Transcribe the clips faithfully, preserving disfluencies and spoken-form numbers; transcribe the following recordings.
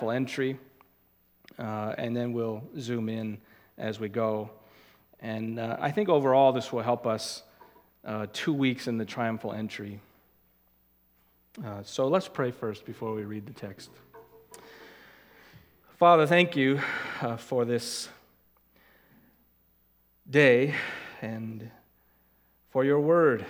entry, uh, and then we'll zoom in as we go. And uh, I think overall this will help us uh, two weeks in the triumphal entry. Uh, so let's pray first before we read the text. Father, thank you uh, for this day and for your word.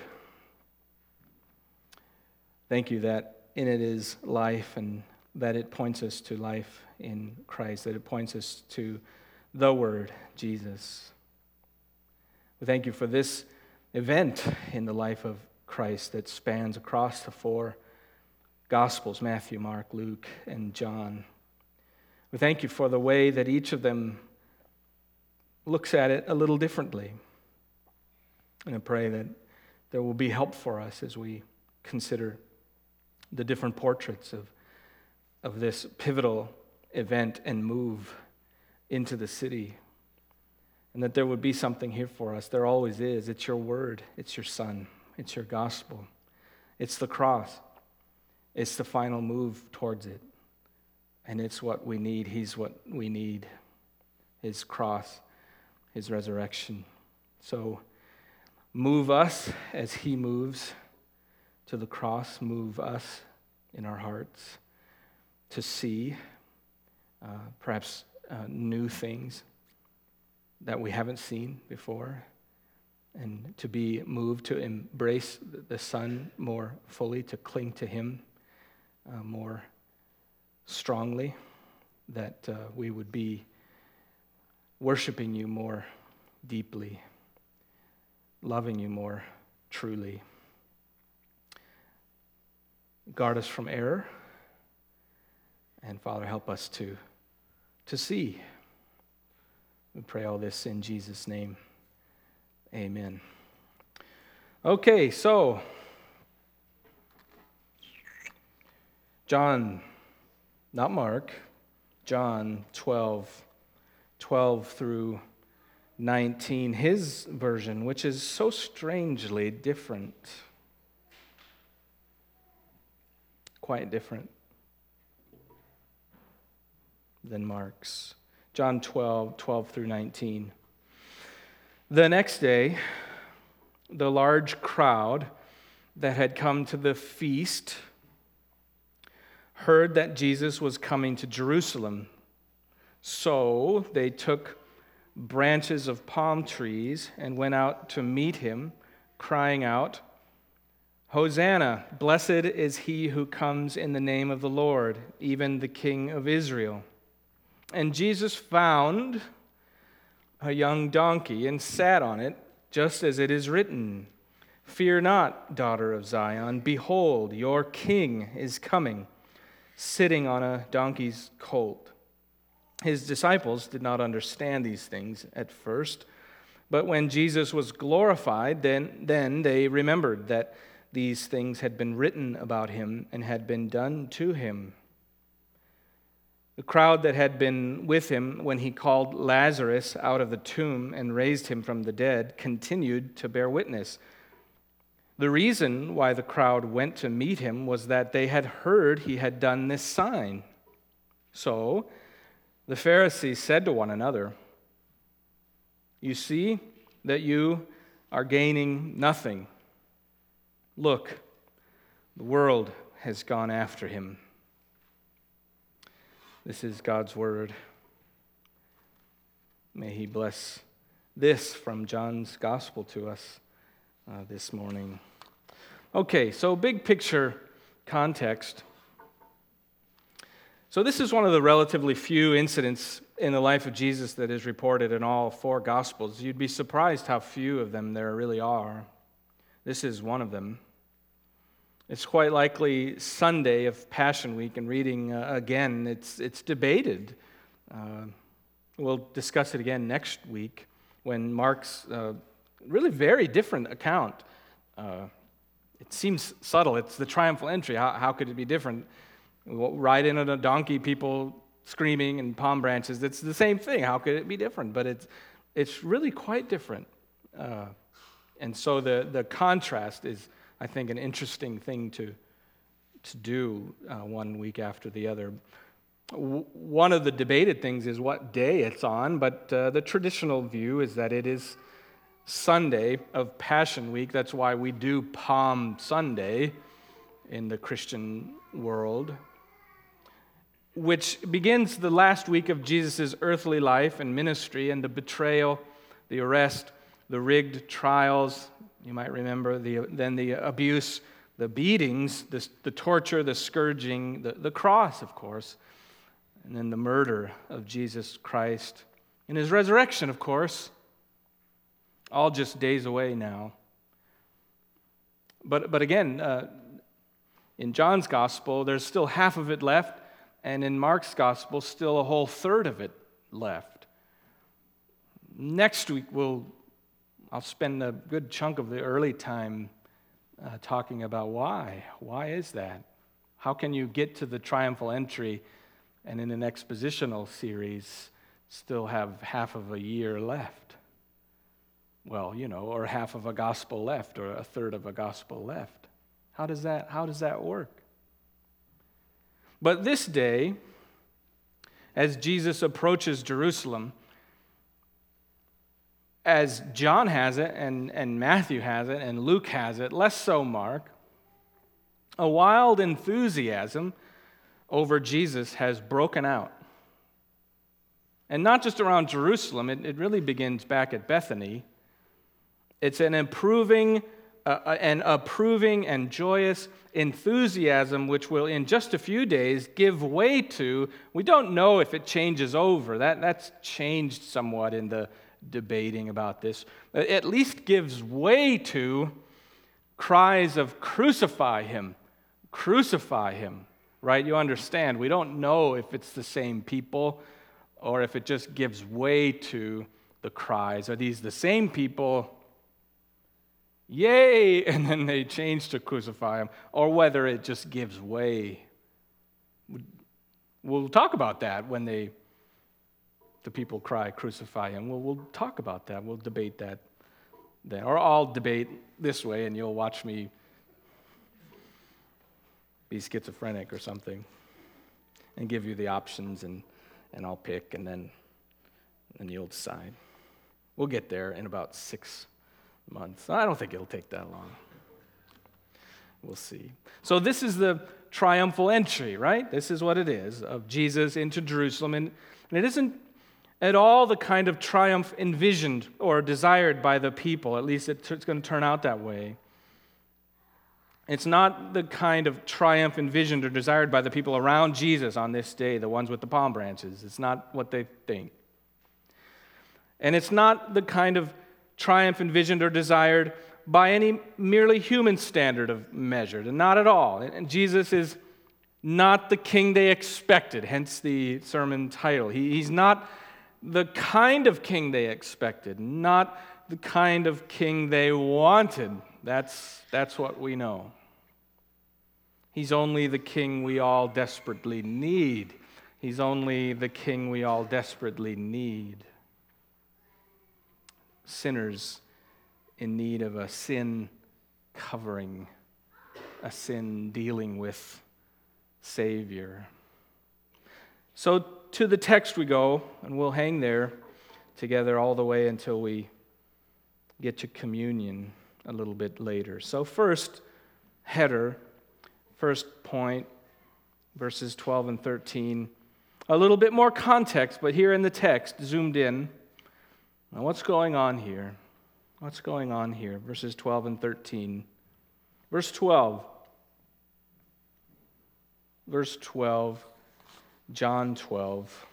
Thank you that in it is life and that it points us to life in Christ, that it points us to the Word, Jesus. We thank you for this event in the life of Christ that spans across the four Gospels, Matthew, Mark, Luke, and John. We thank you for the way that each of them looks at it a little differently. And I pray that there will be help for us as we consider the different portraits of, of this pivotal event and move into the city. And that there would be something here for us. There always is. It's your word. It's your Son. It's your gospel. It's the cross. It's the final move towards it. And it's what we need. He's what we need. His cross, his resurrection. So move us as he moves to the cross. Move us in our hearts to see uh, perhaps uh, new things that we haven't seen before, and to be moved to embrace the Son more fully, to cling to him uh, more strongly, that uh, we would be worshiping you more deeply, loving you more truly. Guard us from error, and Father, help us to, to see. We pray all this in Jesus' name. Amen. Okay, so John, not Mark, John twelve, twelve through nineteen, his version, which is so strangely different. Quite different than Mark's. John twelve, twelve through nineteen. The next day, the large crowd that had come to the feast heard that Jesus was coming to Jerusalem. So they took branches of palm trees and went out to meet him, crying out, "Hosanna, blessed is he who comes in the name of the Lord, even the King of Israel." And Jesus found a young donkey and sat on it, just as it is written, "Fear not, daughter of Zion. Behold, your king is coming, sitting on a donkey's colt." His disciples did not understand these things at first, but when Jesus was glorified, then, then they remembered that these things had been written about him and had been done to him. The crowd that had been with him when he called Lazarus out of the tomb and raised him from the dead continued to bear witness. The reason why the crowd went to meet him was that they had heard he had done this sign. So the Pharisees said to one another, "You see that you are gaining nothing. Look, the world has gone after him." This is God's word. May he bless this from John's gospel to us uh, this morning. Okay, so big picture context. So this is one of the relatively few incidents in the life of Jesus that is reported in all four gospels. You'd be surprised how few of them there really are. This is one of them. It's quite likely Sunday of Passion Week, and reading uh, again, it's it's debated. Uh, we'll discuss it again next week when Mark's uh, really very different account. Uh, it seems subtle. It's the triumphal entry. How, how could it be different? We'll ride in on a donkey, people screaming and palm branches. It's the same thing. How could it be different? But it's it's really quite different. Uh, and so the the contrast is, I think, an interesting thing to to do uh, one week after the other. W- One of the debated things is what day it's on, but uh, the traditional view is that it is Sunday of Passion Week. That's why we do Palm Sunday in the Christian world, which begins the last week of Jesus' earthly life and ministry, and the betrayal, the arrest, the rigged trials, you might remember, the, then the abuse, the beatings, the, the torture, the scourging, the, the cross, of course, and then the murder of Jesus Christ, and his resurrection, of course, all just days away now. But, but again, uh, in John's gospel, there's still half of it left, and in Mark's gospel, still a whole third of it left. Next week, we'll I'll spend a good chunk of the early time uh, talking about why. Why is that? How can you get to the triumphal entry and in an expositional series still have half of a year left? Well, you know, or half of a gospel left, or a third of a gospel left. How does that, how does that work? But this day, as Jesus approaches Jerusalem, as John has it, and, and Matthew has it, and Luke has it, less so Mark, a wild enthusiasm over Jesus has broken out. And not just around Jerusalem, it, it really begins back at Bethany. It's an improving, uh, an approving and joyous enthusiasm which will in just a few days give way to, we don't know if it changes over, that, that's changed somewhat in the debating about this, at least gives way to cries of crucify him, crucify him, right? You understand, we don't know if it's the same people or if it just gives way to the cries. Are these the same people? Yay! And then they change to crucify him, or whether it just gives way. We'll talk about that when they the people cry, crucify him. We'll, we'll talk about that. We'll debate that then. Or I'll debate this way, and you'll watch me be schizophrenic or something and give you the options, and, and I'll pick, and then, and you'll decide. We'll get there in about six months. I don't think it'll take that long. We'll see. So this is the triumphal entry, right? This is what it is, of Jesus into Jerusalem. And, and it isn't at all the kind of triumph envisioned or desired by the people. At least it's going to turn out that way. It's not the kind of triumph envisioned or desired by the people around Jesus on this day, the ones with the palm branches. It's not what they think. And it's not the kind of triumph envisioned or desired by any merely human standard of measure, and not at all. And Jesus is not the king they expected, hence the sermon title. He, he's not the kind of king they expected, not the kind of king they wanted. That's, that's what we know. He's only the king we all desperately need. He's only the king we all desperately need. Sinners in need of a sin covering, a sin dealing with Savior. So to the text we go, and we'll hang there together all the way until we get to communion a little bit later. So first, header, first point, verses twelve and thirteen. A little bit more context, but here in the text, zoomed in. Now what's going on here? What's going on here? Verses twelve and thirteen. Verse twelve. Verse twelve. John twelve.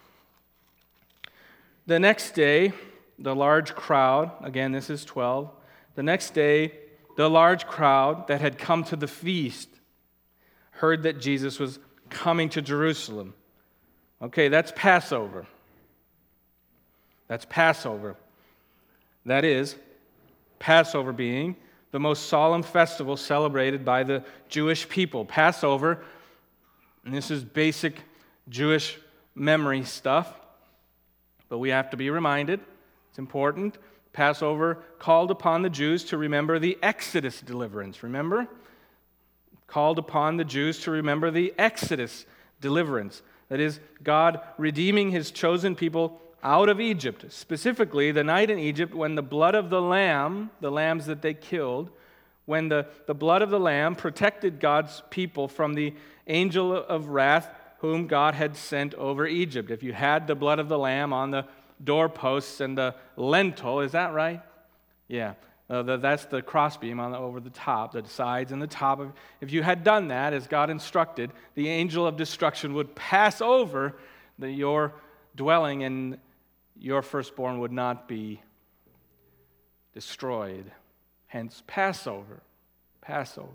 The next day, the large crowd, again, this is twelve. The next day, the large crowd that had come to the feast heard that Jesus was coming to Jerusalem. Okay, that's Passover. That's Passover. That is, Passover being the most solemn festival celebrated by the Jewish people. Passover, and this is basic Jewish memory stuff, but we have to be reminded, it's important. Passover called upon the Jews to remember the Exodus deliverance. Remember? Called upon the Jews to remember the Exodus deliverance. That is, God redeeming his chosen people out of Egypt, specifically the night in Egypt when the blood of the lamb, the lambs that they killed, when the, the blood of the lamb protected God's people from the angel of wrath whom God had sent over Egypt. If you had the blood of the lamb on the doorposts and the lintel, is that right? Yeah, uh, the, that's the crossbeam on the, over the top, the sides and the top. Of, if you had done that as God instructed, the angel of destruction would pass over the, your dwelling, and your firstborn would not be destroyed. Hence, Passover. Passover.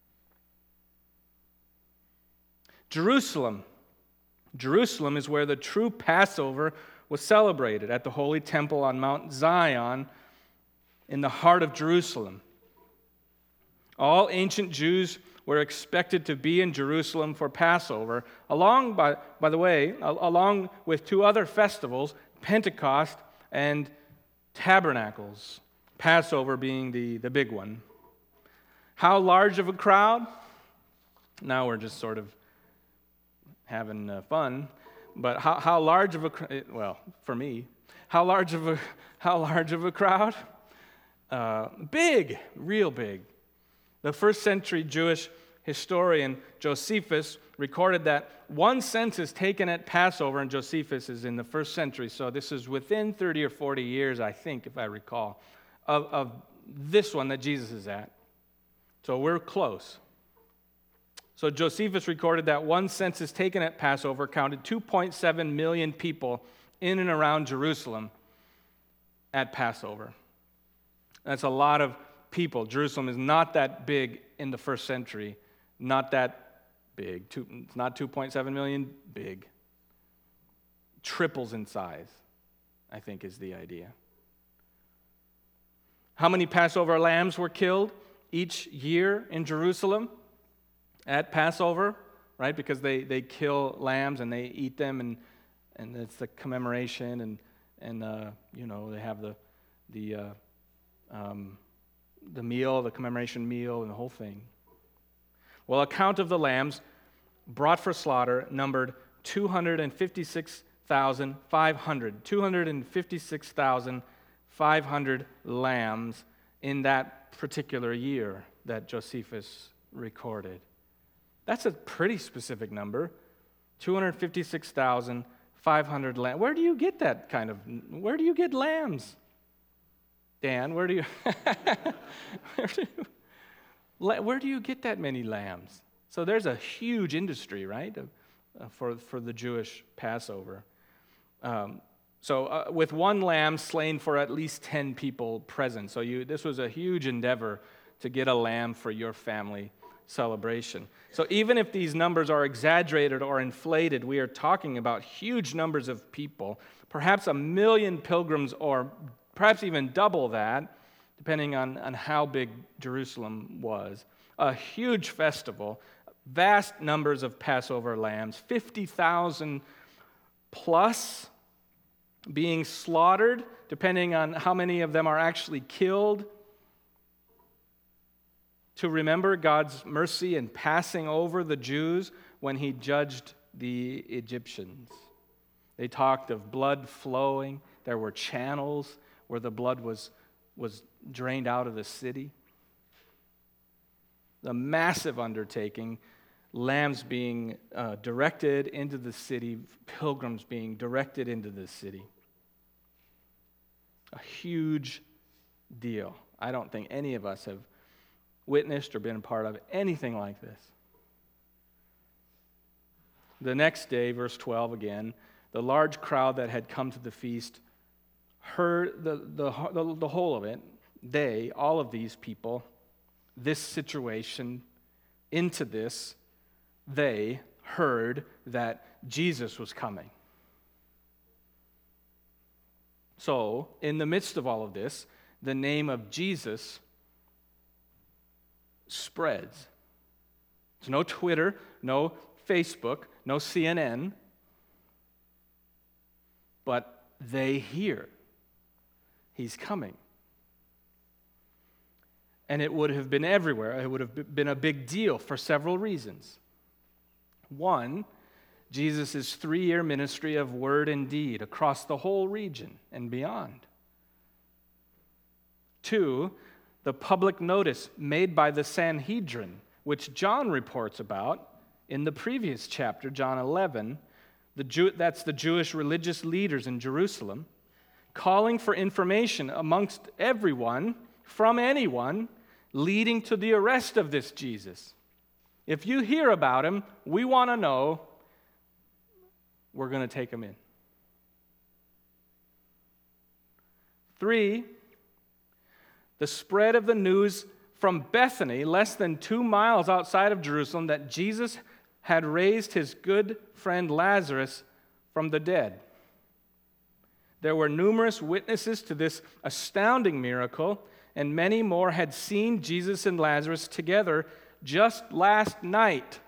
Jerusalem. Jerusalem is where the true Passover was celebrated, at the Holy Temple on Mount Zion in the heart of Jerusalem. All ancient Jews were expected to be in Jerusalem for Passover, along, by, by the way, along with two other festivals, Pentecost and Tabernacles, Passover being the, the big one. How large of a crowd? Now we're just sort of having uh, fun, but how, how large of a, well, for me, how large of a, how large of a crowd? Uh, big, real big. The first century Jewish historian Josephus recorded that one census taken at Passover, and Josephus is in the first century, so this is within thirty or forty years, I think, if I recall, of, of this one that Jesus is at. So we're close. So Josephus recorded that one census taken at Passover counted two point seven million people in and around Jerusalem at Passover. That's a lot of people. Jerusalem is not that big in the first century. Not that big. Two, it's not two point seven million, big. Triples in size, I think, is the idea. How many Passover lambs were killed each year in Jerusalem at Passover? Right, because they, they kill lambs and they eat them, and and it's the commemoration, and and uh, you know, they have the the uh, um, the meal, the commemoration meal, and the whole thing. Well, a count of the lambs brought for slaughter numbered two hundred fifty-six thousand five hundred. two hundred fifty-six thousand five hundred lambs in that particular year that Josephus recorded. That's a pretty specific number. two hundred fifty-six thousand five hundred lambs. Where do you get that kind of, where do you get lambs? Dan, where do you, where do you, where do you get that many lambs? So there's a huge industry, right, uh, for, for the Jewish Passover. Um, so uh, with one lamb slain for at least ten people present. So you, this was a huge endeavor to get a lamb for your family celebration. So even if these numbers are exaggerated or inflated, we are talking about huge numbers of people, perhaps a million pilgrims, or perhaps even double that, depending on, on how big Jerusalem was. A huge festival, vast numbers of Passover lambs, fifty thousand plus being slaughtered, depending on how many of them are actually killed, to remember God's mercy in passing over the Jews when he judged the Egyptians. They talked of blood flowing. There were channels where the blood was, was drained out of the city. A massive undertaking, lambs being uh, directed into the city, pilgrims being directed into the city. A huge deal. I don't think any of us have witnessed or been a part of anything like this. The next day, verse twelve again, the large crowd that had come to the feast heard the, the, the, the whole of it. They, all of these people, this situation, into this, they heard that Jesus was coming. So, in the midst of all of this, the name of Jesus spreads. There's no Twitter, no Facebook, no C N N, but they hear he's coming. And it would have been everywhere. It would have been a big deal for several reasons. One, Jesus' three-year ministry of word and deed across the whole region and beyond. Two, the public notice made by the Sanhedrin, which John reports about in the previous chapter, John eleven. The Jew, that's the Jewish religious leaders in Jerusalem, calling for information amongst everyone, from anyone, leading to the arrest of this Jesus. If you hear about him, we want to know, we're going to take him in. Three, the spread of the news from Bethany, less than two miles outside of Jerusalem, that Jesus had raised his good friend Lazarus from the dead. There were numerous witnesses to this astounding miracle, and many more had seen Jesus and Lazarus together just last night.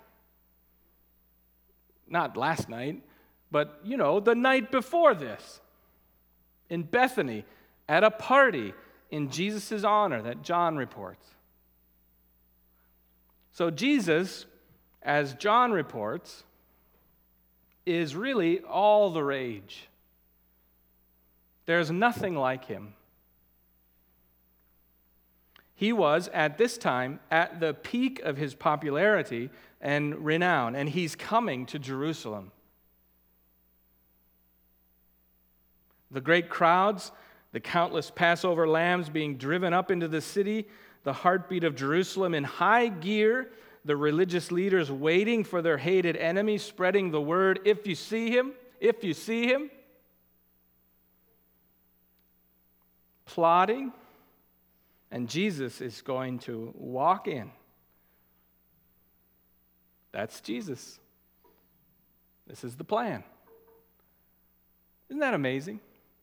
Not last night, but, you know, the night before this, in Bethany, at a party in Jesus' honor that John reports. So Jesus, as John reports, is really all the rage. There's nothing like him. He was, at this time, at the peak of his popularity and renown, and he's coming to Jerusalem. The great crowds, the countless Passover lambs being driven up into the city, the heartbeat of Jerusalem in high gear, the religious leaders waiting for their hated enemy, spreading the word, if you see him, if you see him, plotting, and Jesus is going to walk in. That's Jesus. This is the plan. Isn't that amazing?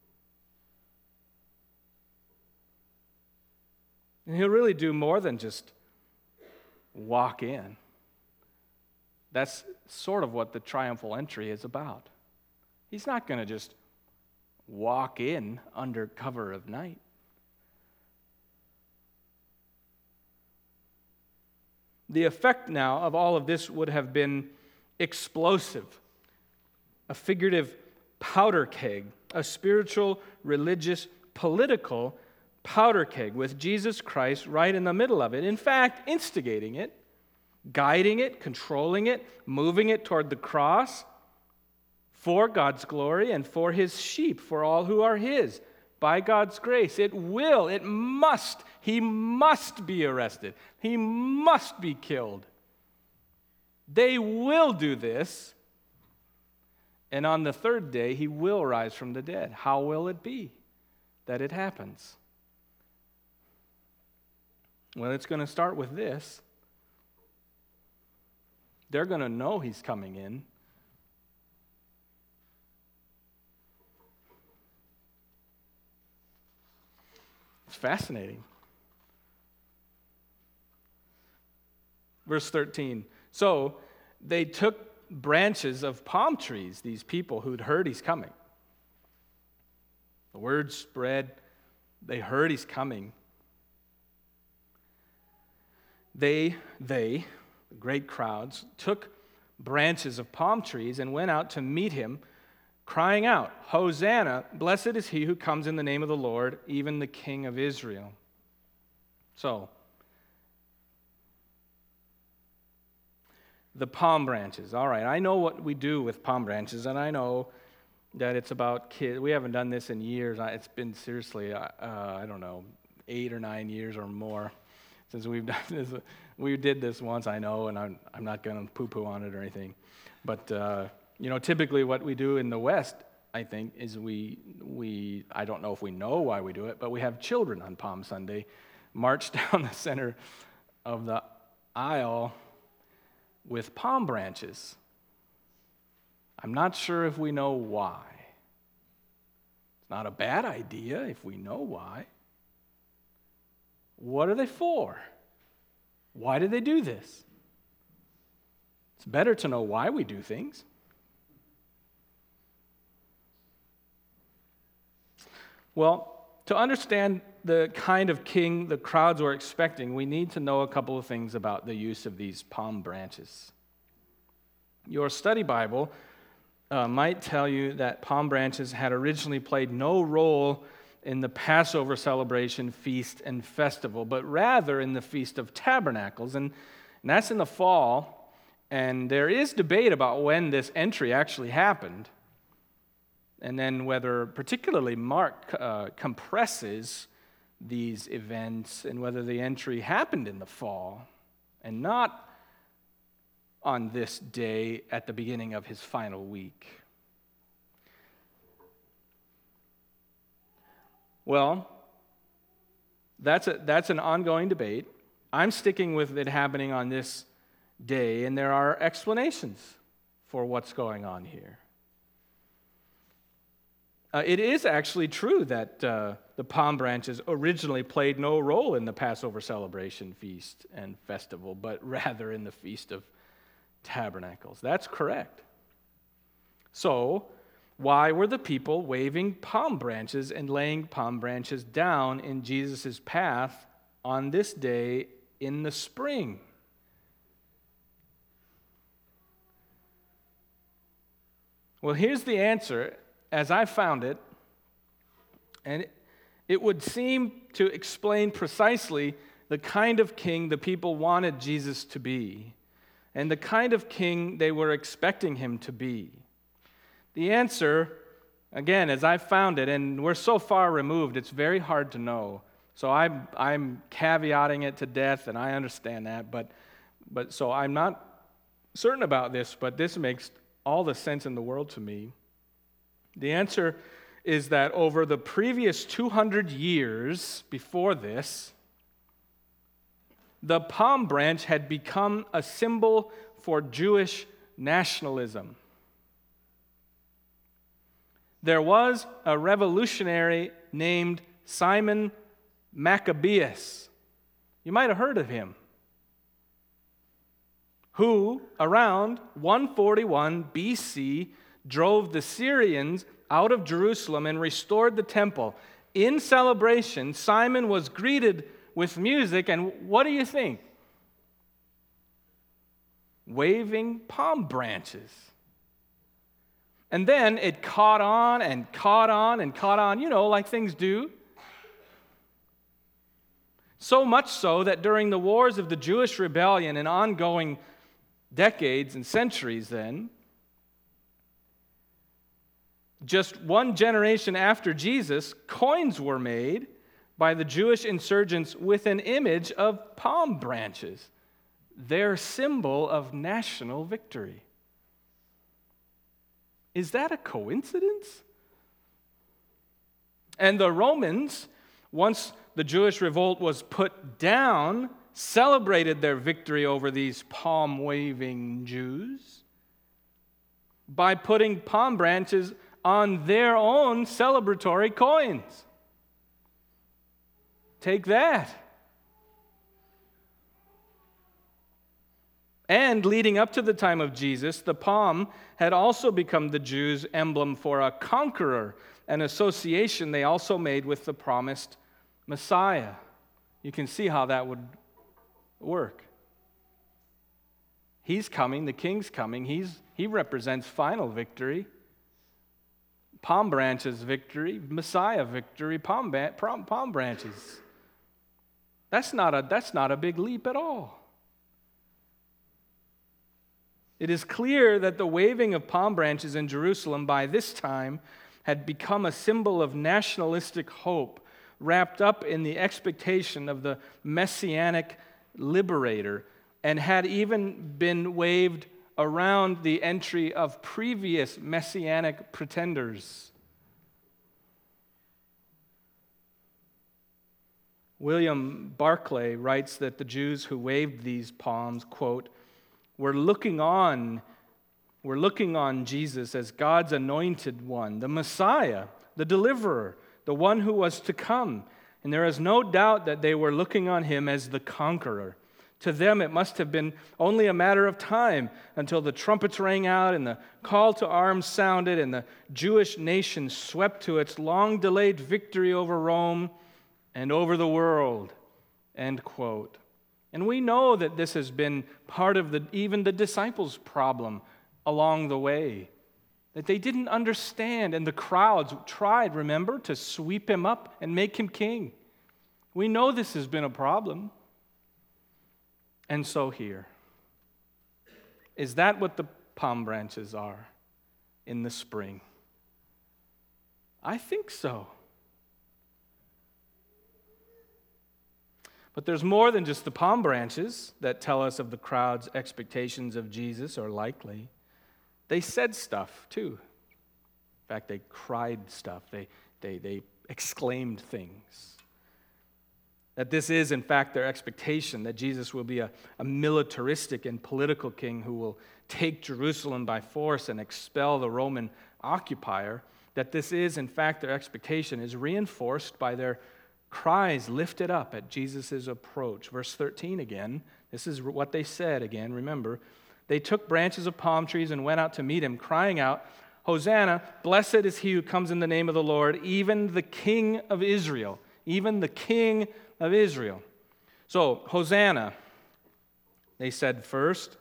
And he'll really do more than just walk in. That's sort of what the triumphal entry is about. He's not going to just walk in under cover of night. The effect now of all of this would have been explosive, a figurative powder keg, a spiritual, religious, political powder keg with Jesus Christ right in the middle of it. In fact, instigating it, guiding it, controlling it, moving it toward the cross for God's glory and for his sheep, for all who are his, by God's grace. It will, it must, he must be arrested. He must be killed. They will do this, and on the third day, he will rise from the dead. How will it be that it happens? Well, it's going to start with this. They're going to know he's coming in. It's fascinating. Verse thirteen. So they took branches of palm trees, these people who'd heard he's coming. The word spread. They heard he's coming. They, they, the great crowds, took branches of palm trees and went out to meet him, crying out, Hosanna, blessed is he who comes in the name of the Lord, even the King of Israel. So, the palm branches. All right, I know what we do with palm branches, and I know that it's about kids. We haven't done this in years. It's been seriously, uh, I don't know, eight or nine years or more since we've done this. We did this once, I know, and I'm, I'm not going to poo-poo on it or anything. But, uh, you know, typically what we do in the West, I think, is we, we, I don't know if we know why we do it, but we have children on Palm Sunday march down the center of the aisle with palm branches. I'm not sure if we know why. It's not a bad idea if we know why. What are they for? Why do they do this? It's better to know why we do things. Well, to understand the kind of king the crowds were expecting, we need to know a couple of things about the use of these palm branches. Your study Bible uh, might tell you that palm branches had originally played no role in the Passover celebration, feast, and festival, but rather in the Feast of Tabernacles. And, and that's in the fall, and there is debate about when this entry actually happened, and then whether particularly Mark uh, compresses these events and whether the entry happened in the fall and not on this day at the beginning of his final week. Well, that's a, that's an ongoing debate. I'm sticking with it happening on this day, and there are explanations for what's going on here. Uh, it is actually true that uh, the palm branches originally played no role in the Passover celebration, feast, and festival, but rather in the Feast of Tabernacles. That's correct. So, why were the people waving palm branches and laying palm branches down in Jesus' path on this day in the spring? Well, here's the answer as I found it, and it would seem to explain precisely the kind of king the people wanted Jesus to be and the kind of king they were expecting him to be. The answer, again, as I found it, and we're so far removed, it's very hard to know. So I'm, I'm caveating it to death, and I understand that. But, but so I'm not certain about this, but this makes all the sense in the world to me. The answer is that over the previous two hundred years before this, the palm branch had become a symbol for Jewish nationalism. There was a revolutionary named Simon Maccabeus. You might have heard of him. Who, around one forty-one B C, drove the Syrians out of Jerusalem and restored the temple. In celebration, Simon was greeted with music, and what do you think? Waving palm branches. And then it caught on and caught on and caught on, you know, like things do. So much so that during the wars of the Jewish rebellion and ongoing decades and centuries then, just one generation after Jesus, coins were made by the Jewish insurgents with an image of palm branches, their symbol of national victory. Is that a coincidence? And the Romans, once the Jewish revolt was put down, celebrated their victory over these palm-waving Jews by putting palm branches on their own celebratory coins. Take that. And leading up to the time of Jesus, the palm had also become the Jews' emblem for a conqueror, an association they also made with the promised Messiah. You can see how that would work. He's coming, the king's coming, He's, he represents final victory. Palm branches victory, Messiah victory, palm, palm, palm branches. That's not a, that's not a big leap at all. It is clear that the waving of palm branches in Jerusalem by this time had become a symbol of nationalistic hope, wrapped up in the expectation of the messianic liberator, and had even been waved around the entry of previous messianic pretenders. William Barclay writes that the Jews who waved these palms, quote, We're looking on, we're looking on Jesus as God's anointed one, the Messiah, the deliverer, the one who was to come. And there is no doubt that they were looking on him as the conqueror. To them, it must have been only a matter of time until the trumpets rang out and the call to arms sounded and the Jewish nation swept to its long-delayed victory over Rome and over the world. End quote. And we know that this has been part of the even the disciples' problem along the way. that they didn't understand, and the crowds tried, remember, to sweep him up and make him king. We know this has been a problem. And so here, is that what the palm branches are in the spring? I think so. But there's more than just the palm branches that tell us of the crowd's expectations of Jesus, or likely. They said stuff too. In fact, they cried stuff. They, they, they exclaimed things. That this is, in fact, their expectation, that Jesus will be a, a militaristic and political king who will take Jerusalem by force and expel the Roman occupier. That this is, in fact, their expectation is reinforced by their cries lifted up at Jesus' approach. Verse thirteen again, this is what they said again, remember. They took branches of palm trees and went out to meet him, crying out, Hosanna, blessed is he who comes in the name of the Lord, even the King of Israel. Even the King of Israel. So, Hosanna, they said first.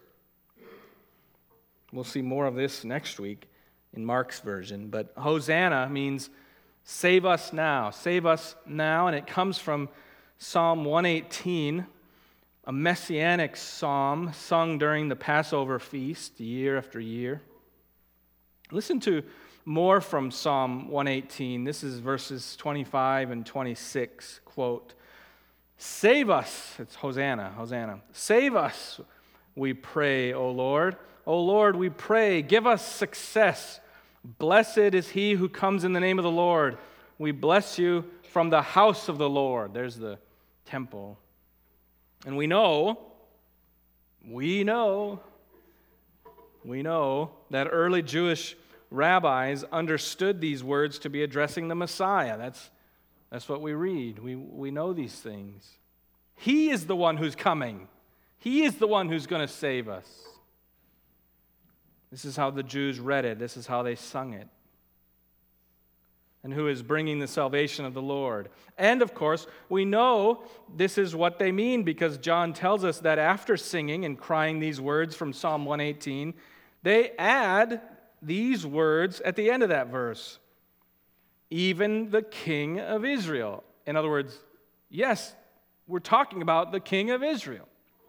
We'll see more of this next week in Mark's version. But Hosanna means save us now, save us now. And it comes from Psalm one eighteen, a messianic psalm sung during the Passover feast year after year. Listen to more from Psalm one eighteen. This is verses twenty-five and twenty-six. Quote, save us, it's Hosanna, Hosanna. Save us, we pray, O Lord. O Lord, we pray, give us success. Blessed is he who comes in the name of the Lord. We bless you from the house of the Lord. There's the temple. And we know, we know, we know that early Jewish rabbis understood these words to be addressing the Messiah. That's, that's what we read. We, we know these things. He is the one who's coming. He is the one who's going to save us. This is how the Jews read it. This is how they sung it. And who is bringing the salvation of the Lord. And, of course, we know this is what they mean because John tells us that after singing and crying these words from Psalm one eighteen, they add these words at the end of that verse. Even the King of Israel. In other words, yes, we're talking about the King of Israel.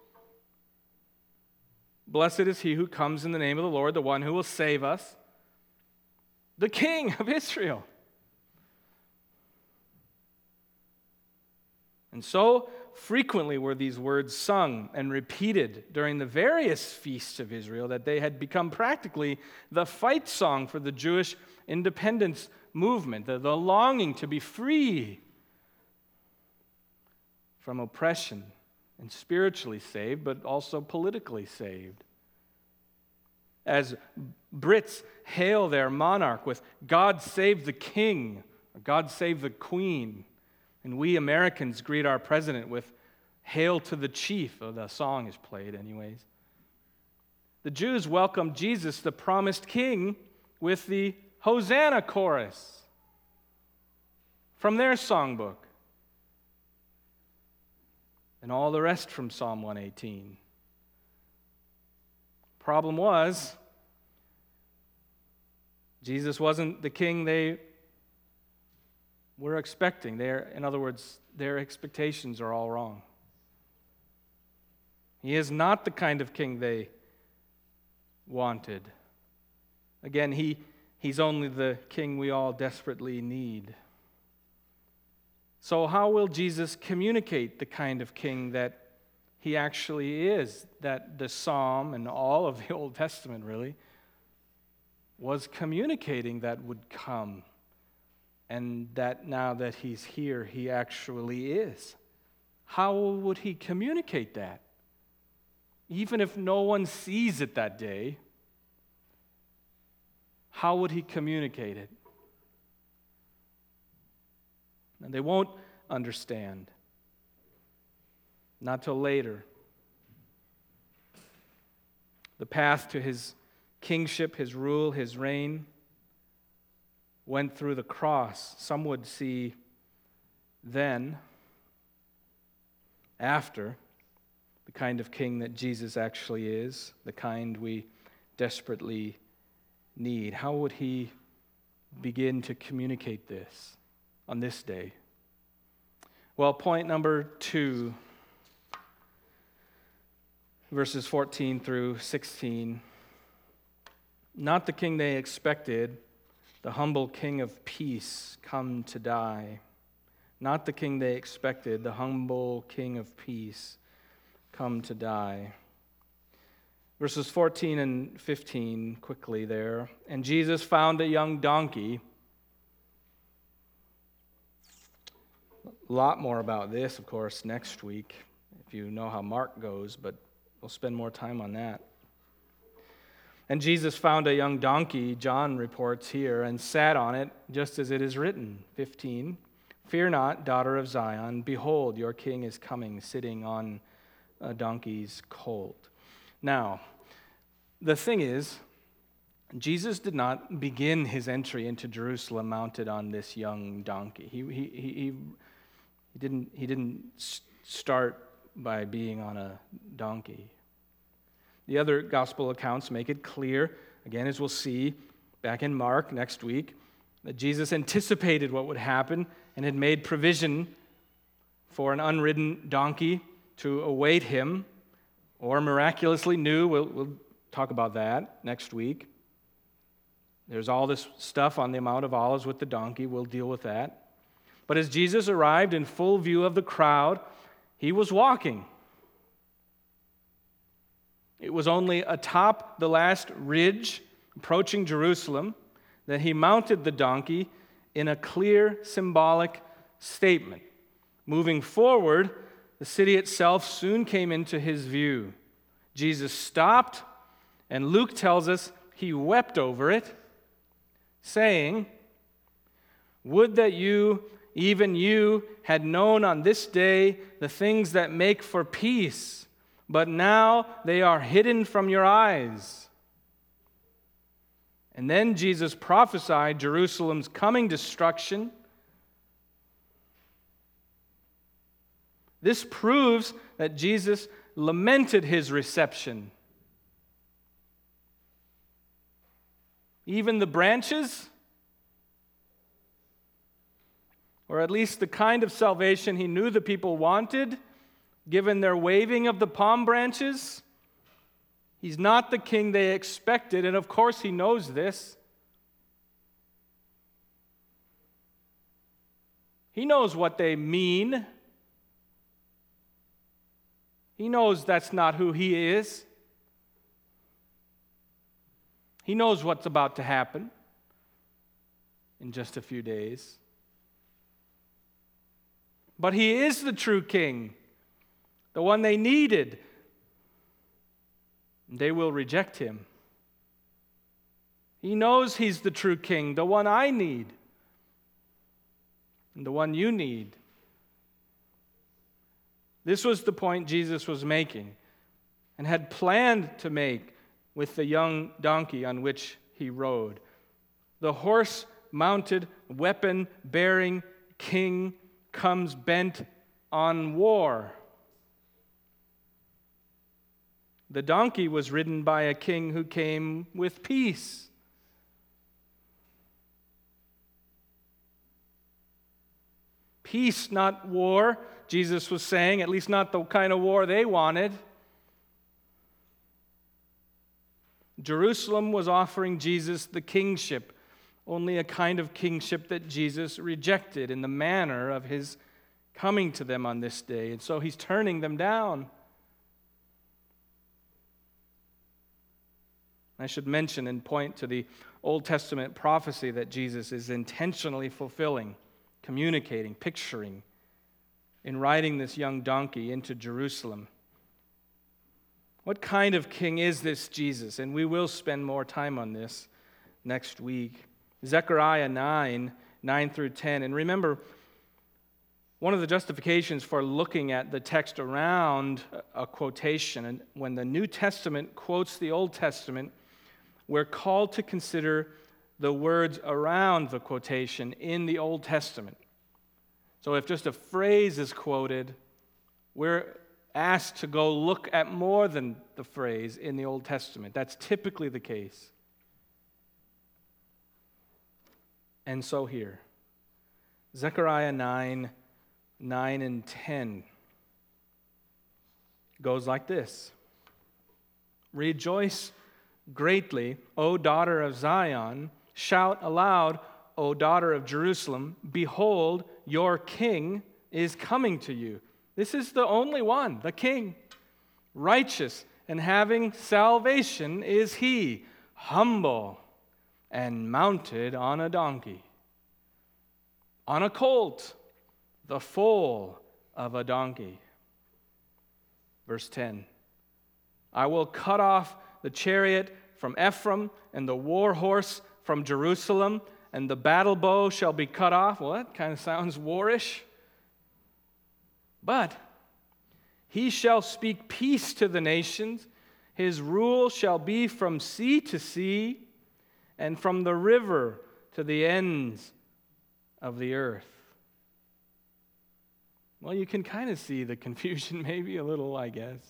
Blessed is he who comes in the name of the Lord, the one who will save us. The King of Israel. And so frequently were these words sung and repeated during the various feasts of Israel that they had become practically the fight song for the Jewish independence movement, the, the longing to be free from oppression and spiritually saved, but also politically saved. As Brits hail their monarch with God save the king, or God save the queen, and we Americans greet our president with hail to the chief. Oh, the song is played anyways. The Jews welcomed Jesus, the promised king, with the Hosanna chorus from their songbook. And all the rest from Psalm one eighteen. Problem was, Jesus wasn't the king they were expecting. They're, in other words, their expectations are all wrong. He is not the kind of king they wanted. Again, he, he's only the king we all desperately need. So how will Jesus communicate the kind of king that he actually is, that the Psalm and all of the Old Testament really was communicating that would come, and that now that he's here, he actually is? How would he communicate that? Even if no one sees it that day, how would he communicate it? And they won't understand. Not till later. The path to his kingship, his rule, his reign went through the cross. Some would see then, after, the kind of king that Jesus actually is, the kind we desperately need? How would he begin to communicate this on this day? Well, point number two, verses fourteen through sixteen. Not the king they expected, the humble king of peace come to die. Not the king they expected, the humble king of peace come to die. Verses fourteen and fifteen, quickly there. And Jesus found a young donkey. A lot more about this, of course, next week, if you know how Mark goes, but we'll spend more time on that. And Jesus found a young donkey, John reports here, and sat on it, just as it is written. fifteen. Fear not, daughter of Zion. Behold, your king is coming, sitting on a donkey's colt. Now, the thing is, Jesus did not begin his entry into Jerusalem mounted on this young donkey. He, he, he, he, he didn't, he didn't start by being on a donkey. The other gospel accounts make it clear, again, as we'll see back in Mark next week, that Jesus anticipated what would happen and had made provision for an unridden donkey to await him, or miraculously knew. We'll, we'll talk about that next week. There's all this stuff on the Mount of Olives with the donkey. We'll deal with that. But as Jesus arrived in full view of the crowd, he was walking. It was only atop the last ridge approaching Jerusalem that he mounted the donkey in a clear symbolic statement. Moving forward, the city itself soon came into his view. Jesus stopped, and Luke tells us he wept over it, saying, "Would that you, even you, had known on this day the things that make for peace, but now they are hidden from your eyes." And then Jesus prophesied Jerusalem's coming destruction. This proves that Jesus lamented his reception. Even the branches, or at least the kind of salvation he knew the people wanted, given their waving of the palm branches, he's not the king they expected, and of course he knows this. He knows what they mean. He knows that's not who he is. He knows what's about to happen in just a few days. But he is the true king, the one they needed. They will reject him. He knows he's the true king, the one I need, and the one you need. This was the point Jesus was making and had planned to make with the young donkey on which he rode. The horse-mounted, weapon-bearing king comes bent on war. The donkey was ridden by a king who came with peace. Peace, not war, Jesus was saying, at least not the kind of war they wanted. Jerusalem was offering Jesus the kingship, only a kind of kingship that Jesus rejected in the manner of his coming to them on this day. And so he's turning them down. I should mention and point to the Old Testament prophecy that Jesus is intentionally fulfilling, communicating, picturing, in riding this young donkey into Jerusalem. What kind of king is this Jesus? And we will spend more time on this next week. Zechariah nine, nine through ten. And remember, one of the justifications for looking at the text around a quotation, and when the New Testament quotes the Old Testament, we're called to consider the words around the quotation in the Old Testament. So if just a phrase is quoted, we're asked to go look at more than the phrase in the Old Testament. That's typically the case. And so here, Zechariah nine, nine and ten goes like this. Rejoice greatly, O daughter of Zion. Shout aloud, O daughter of Jerusalem. Behold, your king is coming to you. This is the only one, the king. Righteous and having salvation is he, humble and mounted on a donkey, on a colt, the foal of a donkey. Verse ten, I will cut off the chariot from Ephraim and the war horse from Jerusalem, and the battle bow shall be cut off. Well, that kind of sounds warish. But he shall speak peace to the nations. His rule shall be from sea to sea and from the river to the ends of the earth. Well, you can kind of see the confusion, maybe a little, I guess.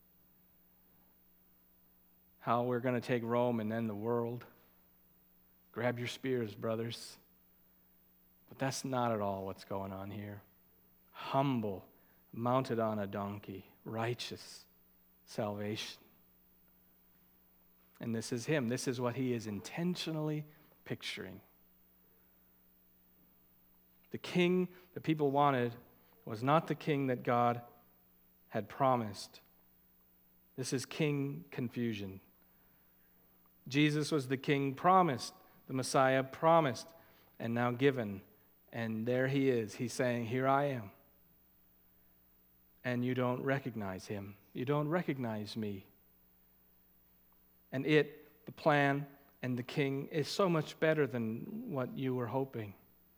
How we're going to take Rome and then the world. Grab your spears, brothers. But that's not at all what's going on here. Humble, mounted on a donkey, righteous salvation. And this is him. This is what he is intentionally picturing. The king that people wanted was not the king that God had promised. This is king confusion. Jesus was the king promised, the Messiah promised, and now given. And there he is. He's saying, here I am. And you don't recognize him. You don't recognize me. And it, the plan, and the king is so much better than what you were hoping.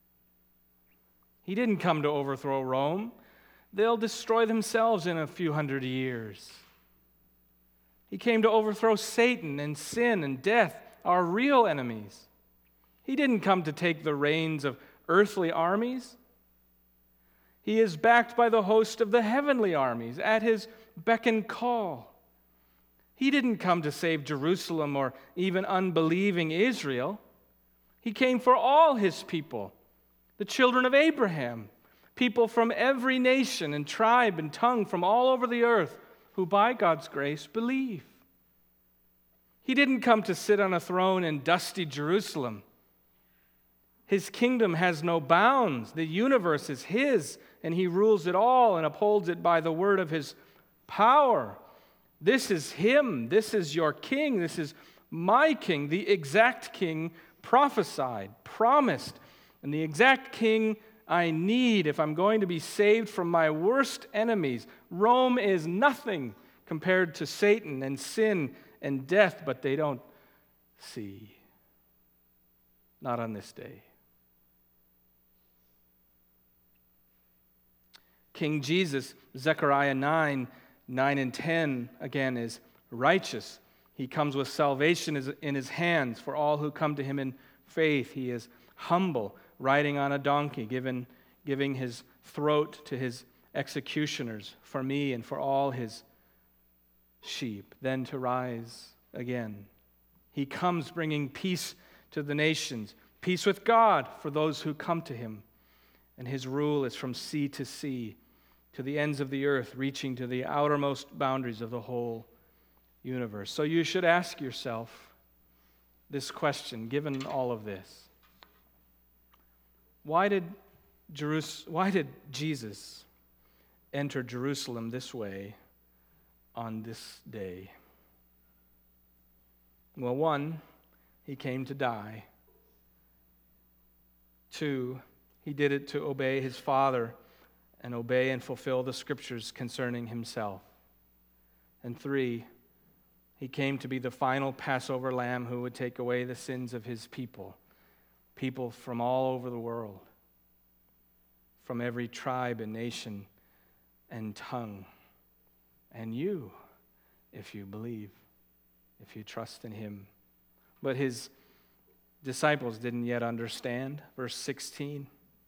He didn't come to overthrow Rome. They'll destroy themselves in a few hundred years. He came to overthrow Satan and sin and death, our real enemies. He didn't come to take the reins of earthly armies. He is backed by the host of the heavenly armies at his beck and call. He didn't come to save Jerusalem or even unbelieving Israel. He came for all his people, the children of Abraham, people from every nation and tribe and tongue from all over the earth who by God's grace believe. He didn't come to sit on a throne in dusty Jerusalem. His kingdom has no bounds. The universe is his, and he rules it all and upholds it by the word of his power. This is him. This is your king. This is my king, the exact king prophesied, promised, and the exact king I need if I'm going to be saved from my worst enemies. Rome is nothing compared to Satan and sin and death, but they don't see. Not on this day. King Jesus, Zechariah nine, nine and ten, again, is righteous. He comes with salvation in his hands for all who come to him in faith. He is humble, riding on a donkey, given, giving his throat to his executioners for me and for all his sheep, then to rise again. He comes bringing peace to the nations, peace with God for those who come to him. And his rule is from sea to sea, to the ends of the earth, reaching to the outermost boundaries of the whole universe. So you should ask yourself this question, given all of this. Why did Jerus- why did Jesus enter Jerusalem this way on this day? Well, one, he came to die. Two, he did it to obey his Father and obey and fulfill the scriptures concerning himself. And three, he came to be the final Passover lamb who would take away the sins of his people, people from all over the world, from every tribe and nation and tongue. And you, if you believe, if you trust in him. But his disciples didn't yet understand. Verse sixteen.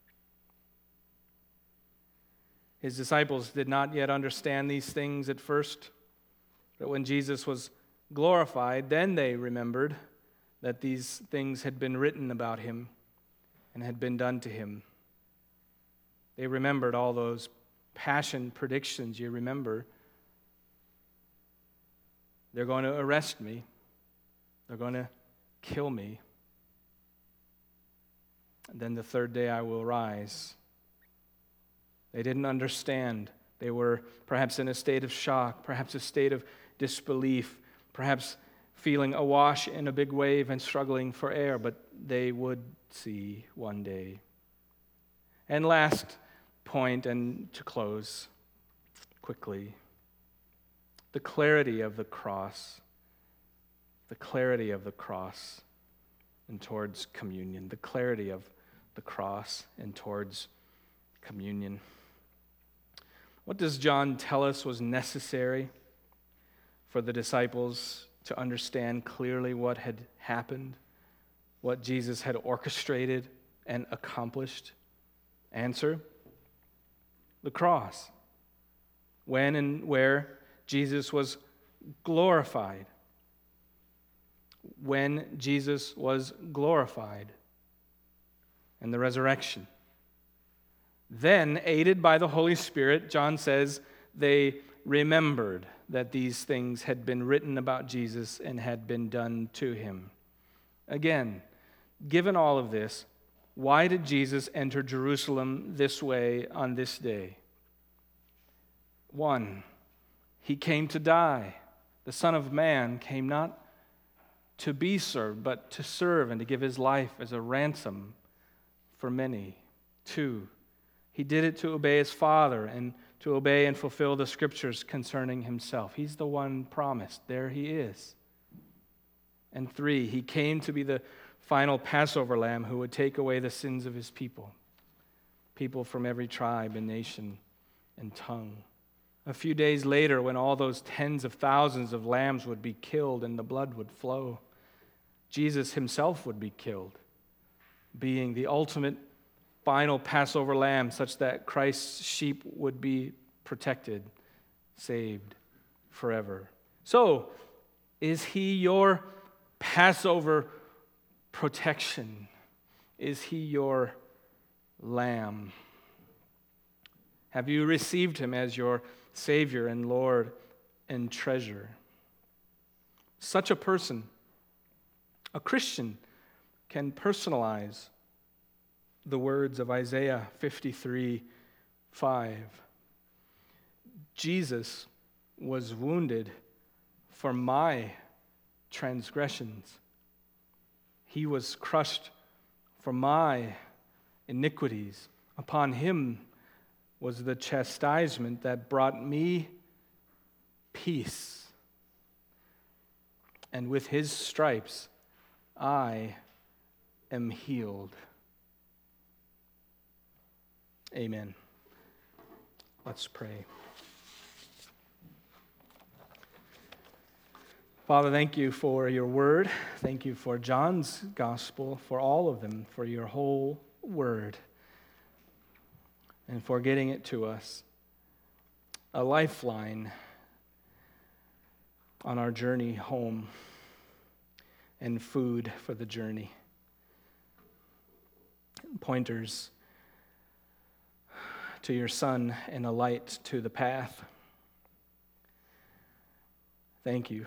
His disciples did not yet understand these things at first, but when Jesus was glorified, then they remembered that these things had been written about him and had been done to him. They remembered all those passion predictions. You remember, they're going to arrest me. They're going to kill me. And then the third day I will rise. They didn't understand. They were perhaps in a state of shock, perhaps a state of disbelief, perhaps feeling awash in a big wave and struggling for air, but they would see one day. And last point, and to close quickly, the clarity of the cross, the clarity of the cross and towards communion, the clarity of the cross and towards communion. What does John tell us was necessary for the disciples to understand clearly what had happened, what Jesus had orchestrated and accomplished? Answer: the cross. When and where Jesus was glorified. When Jesus was glorified. And the resurrection. Then, aided by the Holy Spirit, John says, they remembered that these things had been written about Jesus and had been done to him. Again, given all of this, why did Jesus enter Jerusalem this way on this day? One, he came to die. The Son of Man came not to be served, but to serve and to give his life as a ransom for many. Two, he did it to obey his Father and to obey and fulfill the Scriptures concerning himself. He's the one promised. There he is. And three, he came to be the final Passover lamb who would take away the sins of his people, people from every tribe and nation and tongue. A few days later, when all those tens of thousands of lambs would be killed and the blood would flow, Jesus himself would be killed, being the ultimate final Passover lamb, such that Christ's sheep would be protected, saved forever. So, is he your Passover protection? Is he your lamb? Have you received him as your Savior and Lord and treasure? Such a person, a Christian, can personalize the words of Isaiah fifty-three five. Jesus was wounded for my transgressions. He was crushed for my iniquities. Upon him was the chastisement that brought me peace. And with his stripes, I am healed. Amen. Let's pray. Father, thank you for your word. Thank you for John's gospel, for all of them, for your whole word, and for getting it to us. A lifeline on our journey home, and food for the journey. Pointers to your Son and a light to the path. Thank you.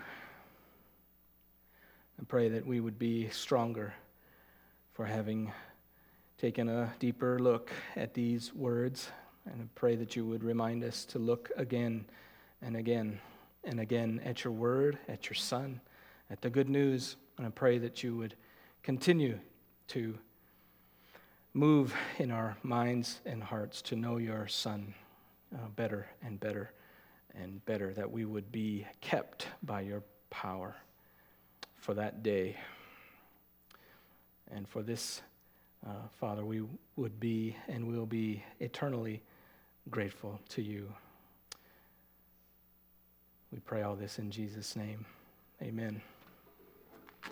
I pray that we would be stronger for having taken a deeper look at these words, and I pray that you would remind us to look again and again and again at your word, at your Son, at the good news, and I pray that you would continue to move in our minds and hearts to know your Son uh, better and better and better, that we would be kept by your power for that day. And for this, uh, Father, we would be and will be eternally grateful to you. We pray all this in Jesus' name. Amen.